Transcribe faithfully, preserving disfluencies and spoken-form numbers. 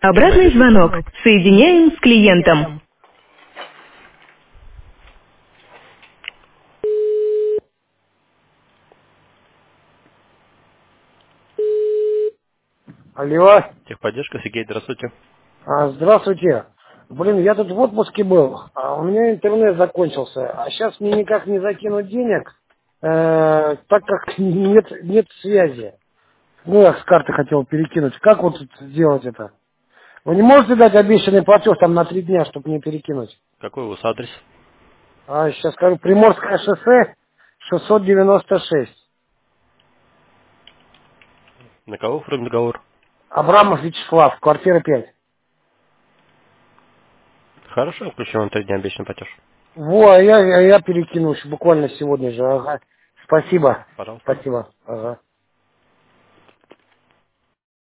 Обратный звонок. Соединяем с клиентом. Алло. Техподдержка, Сергей, здравствуйте. А, здравствуйте. Блин, я тут в отпуске был, а у меня интернет закончился, а сейчас мне никак не закинуть денег, э, так как нет, нет связи. Ну, я с карты хотел перекинуть. Как вот сделать это? Вы не можете дать обещанный платеж там на три дня, чтобы мне перекинуть? Какой у вас адрес? А, сейчас скажу, Приморское шоссе, шестьсот девяносто шесть. На кого оформлен договор? Абрамов Вячеслав, квартира пять. Хорошо, включим вам три дня обещанный платеж. Во, а я, а я перекинусь буквально сегодня же, ага. Спасибо, Пожалуйста. спасибо, ага.